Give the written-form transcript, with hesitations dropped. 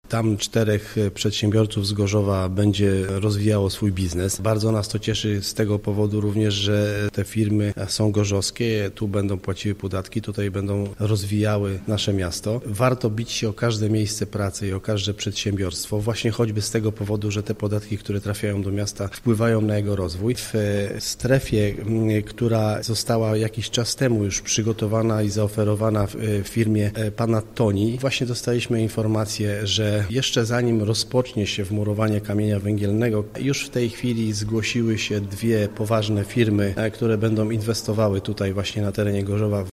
Tam 4 przedsiębiorców z Gorzowa będzie rozwijało swój biznes. Bardzo nas to cieszy z tego powodu również, że te firmy są gorzowskie, tu będą płaciły podatki, tutaj będą rozwijały nasze miasto. Warto bić się o każde miejsce pracy i o każde przedsiębiorstwo, właśnie choćby z tego powodu, że te podatki, które trafiają do miasta, wpływają na jego rozwój. W strefie, która została jakiś czas temu już przygotowana i zaoferowana w firmie pana Toni, właśnie dostaliśmy informację, że jeszcze zanim rozpocznie się wmurowanie kamienia węgielnego, już w tej chwili zgłosiły się 2 poważne firmy, które będą inwestowały tutaj właśnie na terenie Gorzowa